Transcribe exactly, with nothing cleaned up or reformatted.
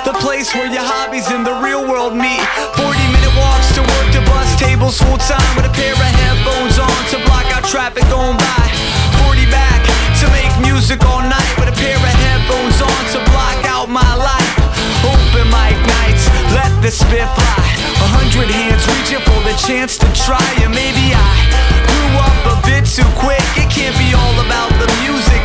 the place where your hobbies and the real world meet. Forty minute walks to work, to bus tables full time with a pair of headphones on to block out traffic going by. Forty back to make music all night with a pair of headphones on to block out my life. Open mic nights, let the spit fly. A hundred hands reaching for the chance to try. And maybe I grew up a bit too quick. It can't be all about the music,